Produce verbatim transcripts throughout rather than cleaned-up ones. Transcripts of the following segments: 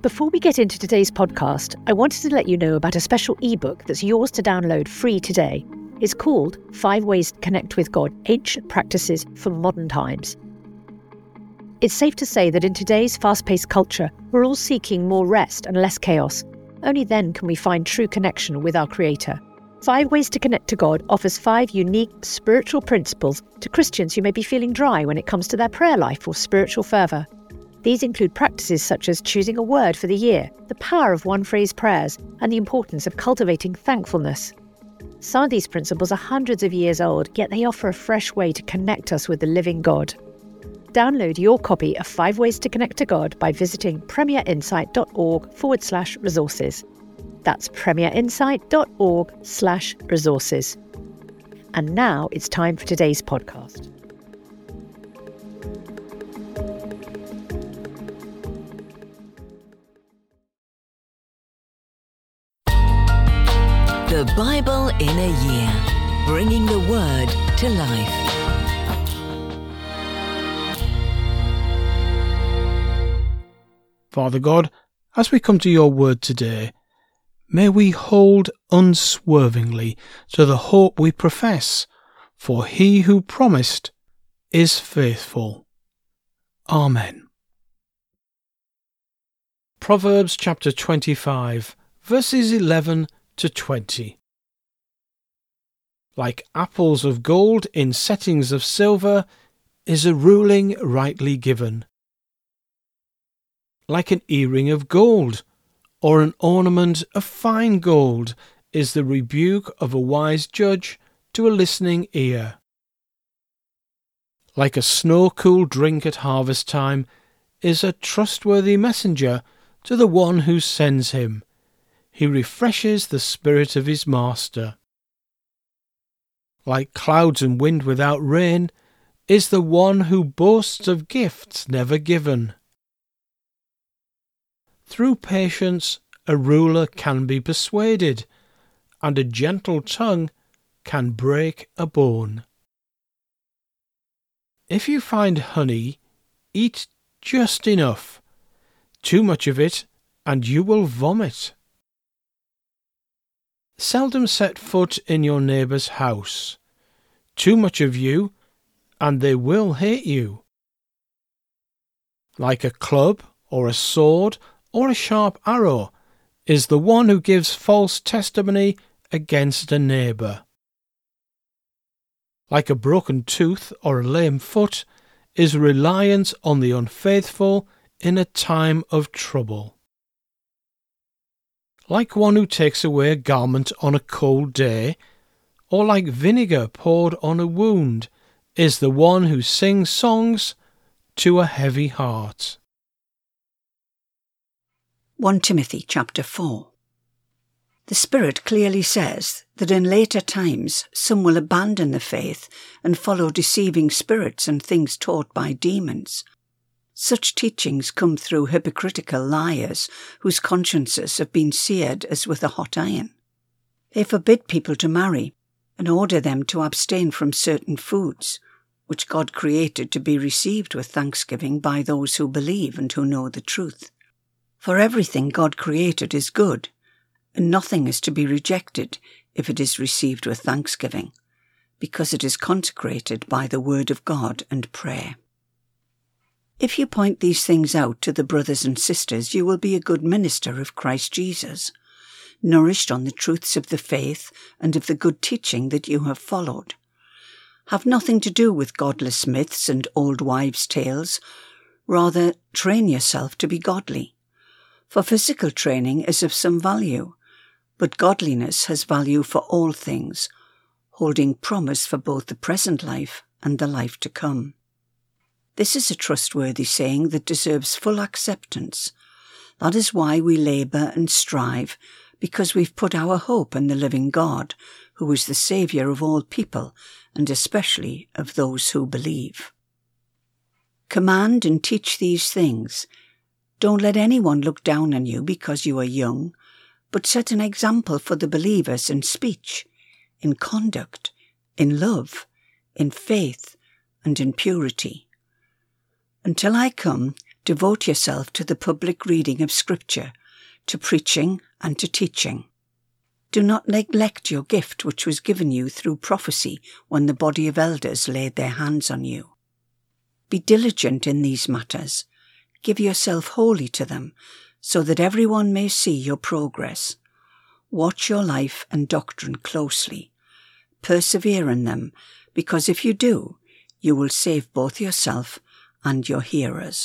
Before we get into today's podcast, I wanted to let you know about a special ebook that's yours to download free today. It's called Five Ways to Connect with God, Ancient Practices for Modern Times. It's safe to say that in today's fast-paced culture, we're all seeking more rest and less chaos. Only then can we find true connection with our Creator. Five Ways to Connect to God offers five unique spiritual principles to Christians who may be feeling dry when it comes to their prayer life or spiritual fervour. These include practices such as choosing a word for the year, the power of one-phrase prayers, and the importance of cultivating thankfulness. Some of these principles are hundreds of years old, yet they offer a fresh way to connect us with the living God. Download your copy of Five Ways to Connect to God by visiting premierinsight.org forward slash resources. That's premierinsight.org slash resources. And now it's time for today's podcast. The Bible in a Year, bringing the Word to life. Father God, as we come to your word today, may we hold unswervingly to the hope we profess, for he who promised is faithful. Amen. Proverbs chapter twenty-five, verses eleven to twenty. Like apples of gold in settings of silver is a ruling rightly given. Like an earring of gold, or an ornament of fine gold, is the rebuke of a wise judge to a listening ear. Like a snow-cool drink at harvest time is a trustworthy messenger to the one who sends him. He refreshes the spirit of his master. Like clouds and wind without rain is the one who boasts of gifts never given. Through patience a ruler can be persuaded, and a gentle tongue can break a bone. If you find honey, eat just enough. Too much of it, and you will vomit. Seldom set foot in your neighbour's house. Too much of you, and they will hate you. Like a club, or a sword, or a sharp arrow, is the one who gives false testimony against a neighbour. Like a broken tooth or a lame foot is reliance on the unfaithful in a time of trouble. Like one who takes away a garment on a cold day, or like vinegar poured on a wound, is the one who sings songs to a heavy heart. First Timothy chapter four. The Spirit clearly says that in later times some will abandon the faith and follow deceiving spirits and things taught by demons. Such teachings come through hypocritical liars whose consciences have been seared as with a hot iron. They forbid people to marry and order them to abstain from certain foods, which God created to be received with thanksgiving by those who believe and who know the truth. For everything God created is good, and nothing is to be rejected if it is received with thanksgiving, because it is consecrated by the word of God and prayer. If you point these things out to the brothers and sisters, you will be a good minister of Christ Jesus, nourished on the truths of the faith and of the good teaching that you have followed. Have nothing to do with godless myths and old wives' tales. Rather, train yourself to be godly. For physical training is of some value, but godliness has value for all things, holding promise for both the present life and the life to come. This is a trustworthy saying that deserves full acceptance. That is why we labour and strive, because we've put our hope in the living God, who is the Saviour of all people, and especially of those who believe. Command and teach these things. Don't let anyone look down on you because you are young, but set an example for the believers in speech, in conduct, in love, in faith, and in purity. Until I come, Devote yourself to the public reading of Scripture, to preaching and to teaching. Do not neglect your gift which was given you through prophecy when the body of elders laid their hands on you. Be diligent in these matters. Give yourself wholly to them, so that everyone may see your progress. Watch your life and doctrine closely. Persevere in them, because if you do, you will save both yourself and your hearers.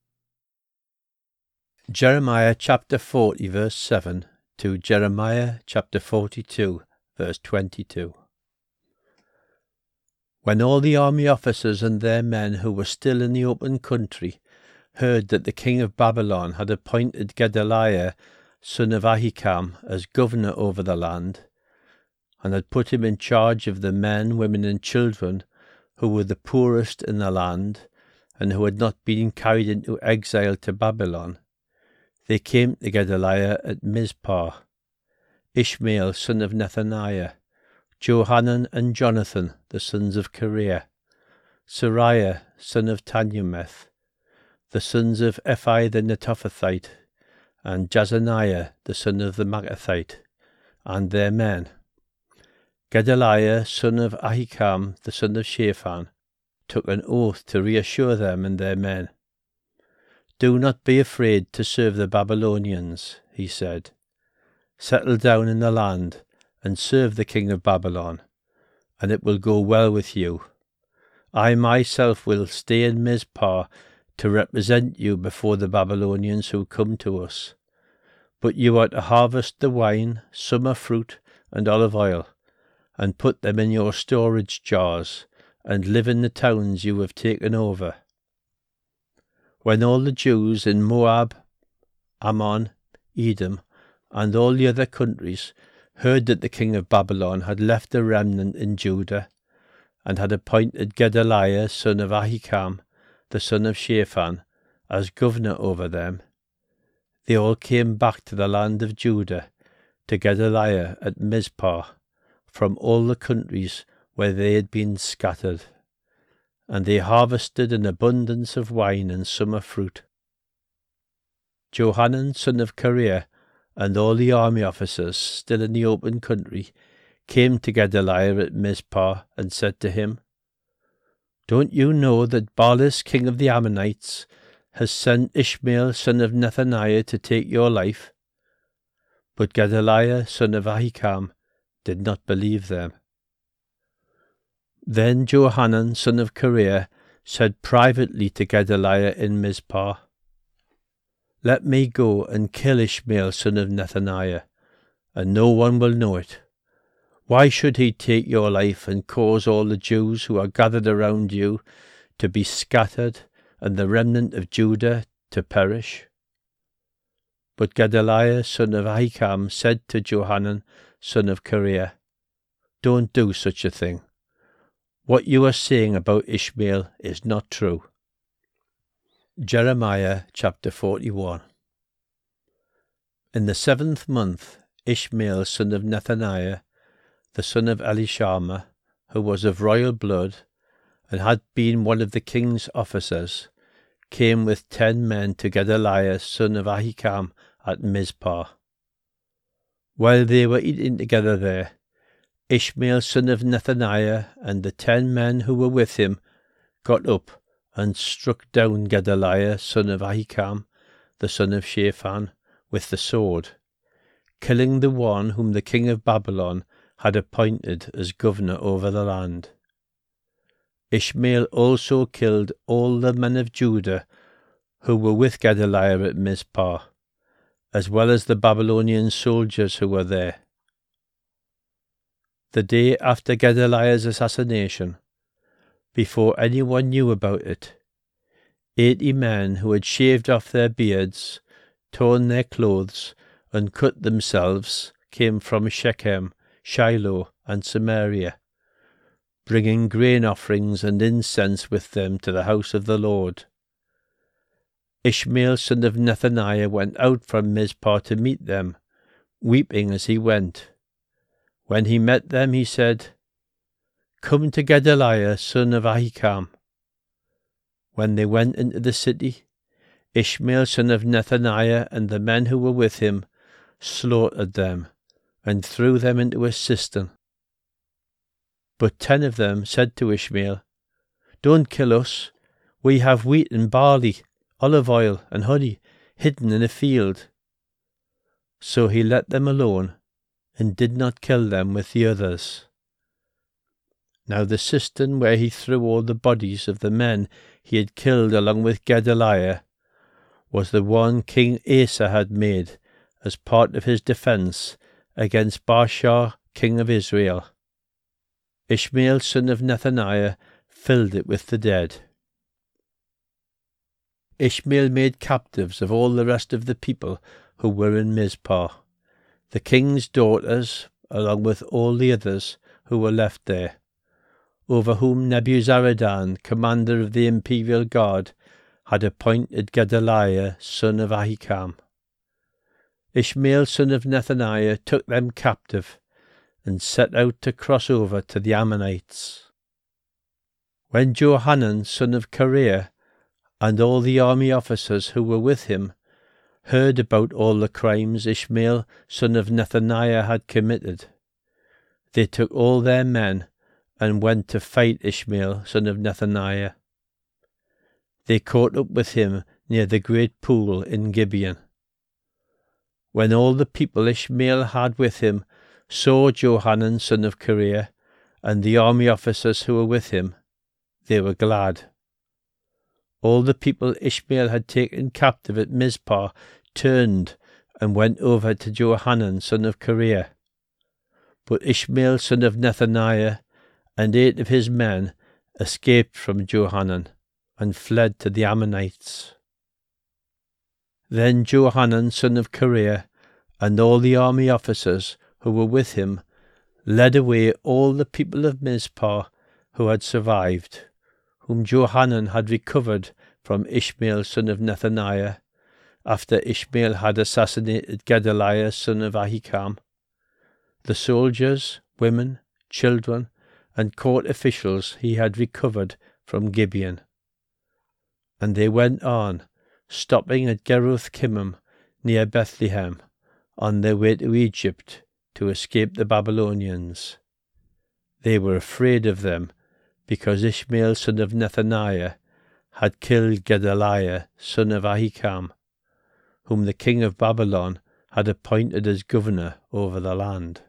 Jeremiah chapter forty verse seven to Jeremiah chapter forty-two verse twenty-two. When all the army officers and their men who were still in the open country heard that the king of Babylon had appointed Gedaliah son of Ahikam as governor over the land, and had put him in charge of the men, women and children who were the poorest in the land, and who had not been carried into exile to Babylon, they came to Gedaliah at Mizpah, Ishmael son of Nethaniah, Johanan and Jonathan the sons of Kareah, Sariah son of Tanumeth, the sons of Ephi the Netophathite, and Jazaniah the son of the Maacathite, and their men. Gedaliah son of Ahikam the son of Shaphan took an oath to reassure them and their men. "Do not be afraid to serve the Babylonians," he said. "Settle down in the land and serve the king of Babylon, and it will go well with you. I myself will stay in Mizpah to represent you before the Babylonians who come to us. But you are to harvest the wine, summer fruit, and olive oil, and put them in your storage jars, and live in the towns you have taken over." When all the Jews in Moab, Ammon, Edom, and all the other countries heard that the king of Babylon had left a remnant in Judah, and had appointed Gedaliah son of Ahikam, the son of Shaphan, as governor over them, they all came back to the land of Judah, to Gedaliah at Mizpah, from all the countries where they had been scattered. And they harvested an abundance of wine and summer fruit. Johanan son of Kareah and all the army officers still in the open country came to Gedaliah at Mizpah and said to him, "Don't you know that Baalis king of the Ammonites has sent Ishmael son of Nethaniah to take your life?" But Gedaliah son of Ahikam did not believe them. Then Johanan son of Kareah said privately to Gedaliah in Mizpah, "Let me go and kill Ishmael son of Nethaniah, and no one will know it. Why should he take your life and cause all the Jews who are gathered around you to be scattered, and the remnant of Judah to perish?" But Gedaliah son of Ahikam said to Johanan son of Kareah, "Don't do such a thing. What you are saying about Ishmael is not true." Jeremiah chapter forty-one. In the seventh month, Ishmael son of Nethaniah, the son of Elishama, who was of royal blood, and had been one of the king's officers, came with ten men to Gedaliah son of Ahikam at Mizpah. While they were eating together there, Ishmael son of Nethaniah and the ten men who were with him got up and struck down Gedaliah son of Ahikam, the son of Shaphan, with the sword, killing the one whom the king of Babylon had appointed as governor over the land. Ishmael also killed all the men of Judah who were with Gedaliah at Mizpah, as well as the Babylonian soldiers who were there. The day after Gedaliah's assassination, before anyone knew about it, eighty men who had shaved off their beards, torn their clothes, and cut themselves came from Shechem, Shiloh, and Samaria, bringing grain offerings and incense with them to the house of the Lord. Ishmael son of Nethaniah went out from Mizpah to meet them, weeping as he went. When he met them, he said, "Come to Gedaliah son of Ahikam." When they went into the city, Ishmael son of Nethaniah and the men who were with him slaughtered them and threw them into a cistern. But ten of them said to Ishmael, "Don't kill us. We have wheat and barley, olive oil and honey hidden in a field." So he let them alone and did not kill them with the others. Now the cistern where he threw all the bodies of the men he had killed along with Gedaliah was the one King Asa had made as part of his defence against Baasha, king of Israel. Ishmael son of Nethaniah filled it with the dead. Ishmael made captives of all the rest of the people who were in Mizpah, the king's daughters, along with all the others who were left there, over whom Nebuzaradan, commander of the imperial guard, had appointed Gedaliah son of Ahikam. Ishmael son of Nethaniah took them captive and set out to cross over to the Ammonites. When Johanan son of Kareah and all the army officers who were with him heard about all the crimes Ishmael son of Nethaniah had committed, they took all their men and went to fight Ishmael son of Nethaniah. They caught up with him near the great pool in Gibeon. When all the people Ishmael had with him saw Johanan son of Kareah and the army officers who were with him, they were glad. All the people Ishmael had taken captive at Mizpah turned and went over to Johanan son of Kareah. But Ishmael son of Nethaniah and eight of his men escaped from Johanan and fled to the Ammonites. Then Johanan son of Kareah and all the army officers who were with him led away all the people of Mizpah who had survived, whom Johanan had recovered from Ishmael son of Nethaniah, after Ishmael had assassinated Gedaliah son of Ahikam. The soldiers, women, children, and court officials he had recovered from Gibeon. And they went on, stopping at Geruth Kimmim near Bethlehem, on their way to Egypt to escape the Babylonians. They were afraid of them, because Ishmael son of Nethaniah had killed Gedaliah son of Ahikam, whom the king of Babylon had appointed as governor over the land.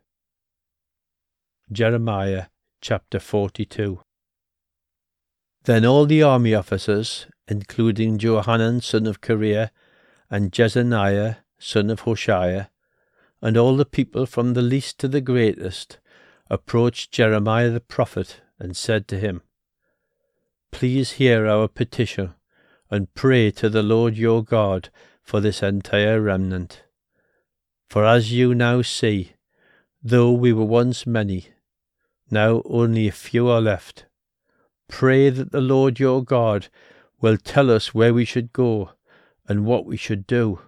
Jeremiah chapter forty-two. Then all the army officers, including Johanan son of Kareah and Jezaniah son of Hoshaiah, and all the people from the least to the greatest, approached Jeremiah the prophet and said to him, "Please hear our petition and pray to the Lord your God for this entire remnant. For as you now see, though we were once many, now only a few are left. Pray that the Lord your God will tell us where we should go and what we should do."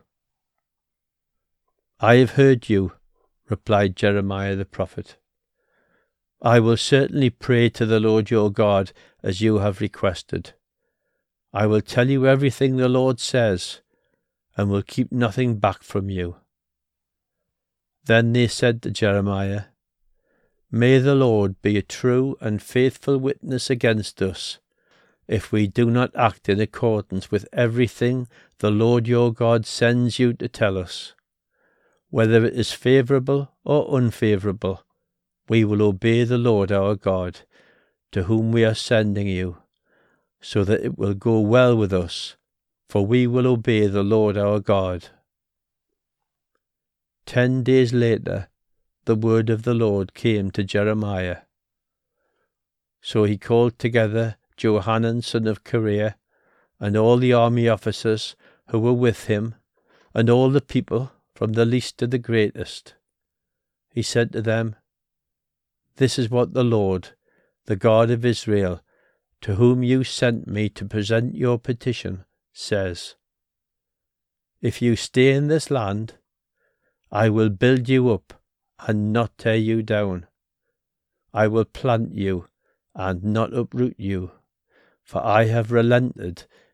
"I have heard you," replied Jeremiah the prophet. "I will certainly pray to the Lord your God as you have requested. I will tell you everything the Lord says, and will keep nothing back from you." Then they said to Jeremiah, "May the Lord be a true and faithful witness against us, if we do not act in accordance with everything the Lord your God sends you to tell us. Whether it is favourable or unfavourable, we will obey the Lord our God, to whom we are sending you, so that it will go well with us, for we will obey the Lord our God." Ten days later, the word of the Lord came to Jeremiah. So he called together Johanan son of Kareah, and all the army officers who were with him, and all the people, from the least to the greatest. He said to them, "This is what the Lord, the God of Israel, to whom you sent me to present your petition, says. If you stay in this land, I will build you up and not tear you down. I will plant you and not uproot you, for I have relented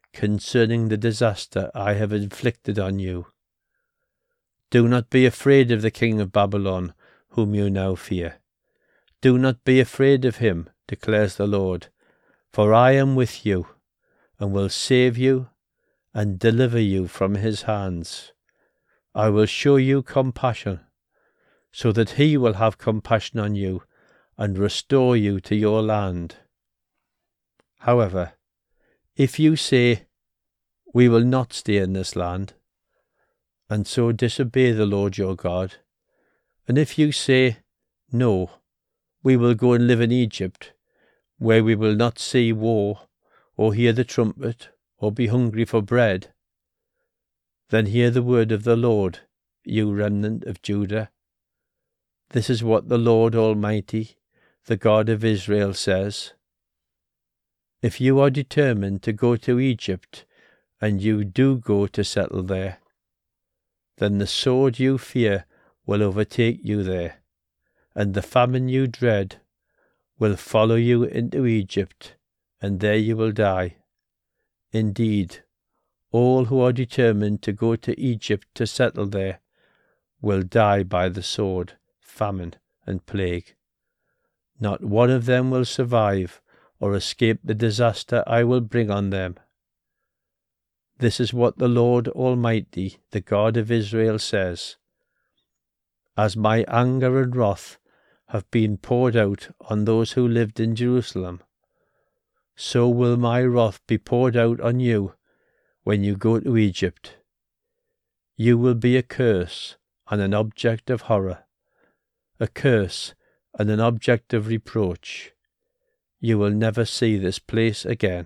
concerning the disaster I have inflicted on you. Do not be afraid of the king of Babylon, whom you now fear. Do not be afraid of him, declares the Lord, for I am with you, and will save you and deliver you from his hands. I will show you compassion, so that he will have compassion on you and restore you to your land. However, if you say, we will not stay in this land, and so disobey the Lord your God, and if you say, no, we will go and live in Egypt, where we will not see war, or hear the trumpet, or be hungry for bread, then hear the word of the Lord, you remnant of Judah. This is what the Lord Almighty, the God of Israel, says. If you are determined to go to Egypt, and you do go to settle there, then the sword you fear will overtake you there, and the famine you dread will follow you into Egypt, and there you will die. Indeed, all who are determined to go to Egypt to settle there will die by the sword, famine, and plague. Not one of them will survive or escape the disaster I will bring on them. This is what the Lord Almighty, the God of Israel, says. As my anger and wrath have been poured out on those who lived in Jerusalem, so will my wrath be poured out on you when you go to Egypt. You will be a curse and an object of horror, a curse and an object of reproach. You will never see this place again.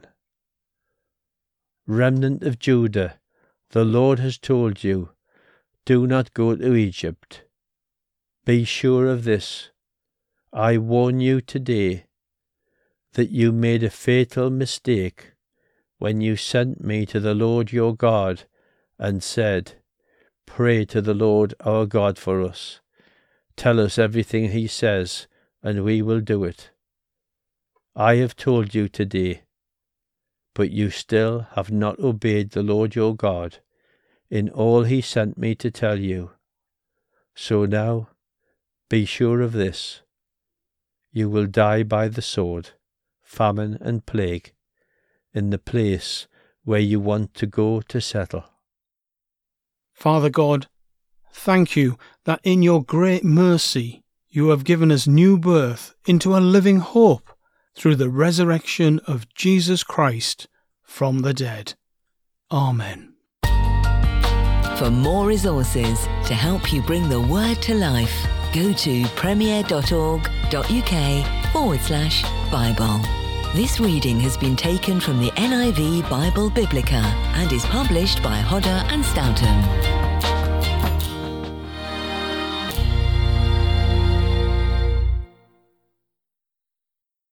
Remnant of Judah, the Lord has told you, do not go to Egypt. Be sure of this. I warn you today that you made a fatal mistake when you sent me to the Lord your God and said, pray to the Lord our God for us. Tell us everything he says, and we will do it. I have told you today, but you still have not obeyed the Lord your God in all he sent me to tell you. So now, be sure of this. You will die by the sword, famine and plague, in the place where you want to go to settle. Father God, thank you that in your great mercy you have given us new birth into a living hope through the resurrection of Jesus Christ from the dead. Amen. For more resources to help you bring the word to life, go to premier.org.uk forward slash Bible. This reading has been taken from the N I V Bible Biblica and is published by Hodder and Stoughton.